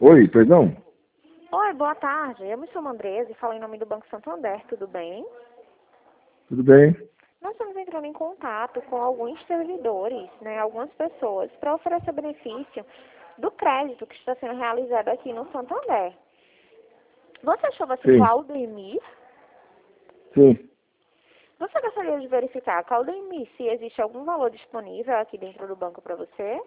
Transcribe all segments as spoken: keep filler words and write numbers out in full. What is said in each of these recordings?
Oi, perdão? Oi, boa tarde. Eu me chamo Andresa e falo em nome do Banco Santander, tudo bem? Tudo bem? Nós estamos entrando em contato com alguns servidores, né, algumas pessoas, para oferecer benefício do crédito que está sendo realizado aqui no Santander. Você chama-se Sim, Claudemir? sim. Você gostaria de verificar, Claudemir, se existe algum valor disponível aqui dentro do banco para você?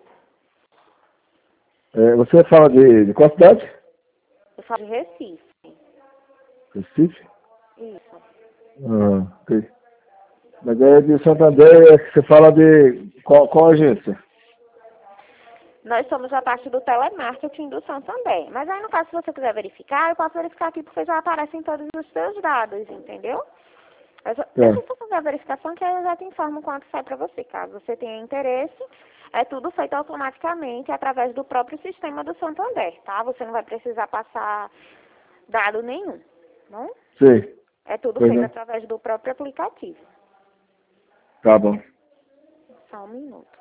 É, você fala de, de qual cidade? Eu falo de Recife. Recife? Isso. Ah, ok. Mas é de Santander, é que você fala de qual, qual agência? Nós somos a parte do telemarketing do Santander. Mas aí, no caso, se você quiser verificar, eu posso verificar aqui porque já aparecem todos os seus dados, entendeu? Mas, deixa Tá, eu só fazer a verificação que aí eu já te informo quanto sai para você. Caso você tenha interesse, é tudo feito automaticamente através do próprio sistema do Santander, tá? Você não vai precisar passar dado nenhum, não? sei. É tudo Pois feito não. através do próprio aplicativo. Tá bom. Só um minuto.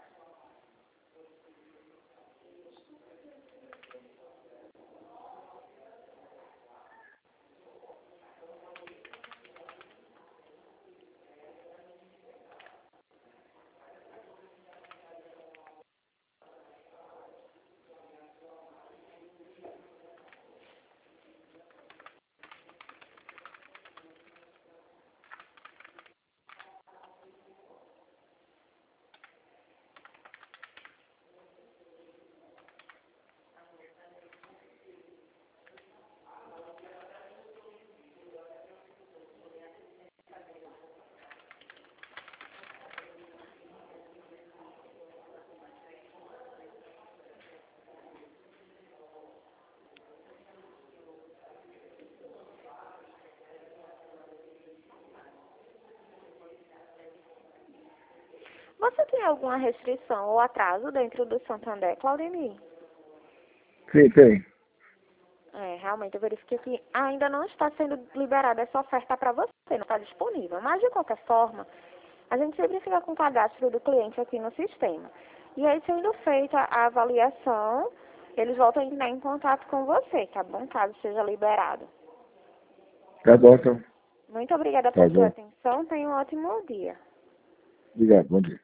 Você tem alguma restrição ou atraso dentro do Santander, Claudemir? Sim, tem. É, realmente eu verifiquei que ainda não está sendo liberada essa oferta para você, não está disponível. Mas, de qualquer forma, a gente sempre fica com o cadastro do cliente aqui no sistema. E aí, sendo feita a avaliação, eles voltam a entrar em contato com você, tá bom? Caso seja liberado. Tá bom, então. Muito obrigada Tá por sua bom. atenção. Tenha um ótimo dia. Obrigado, bom dia.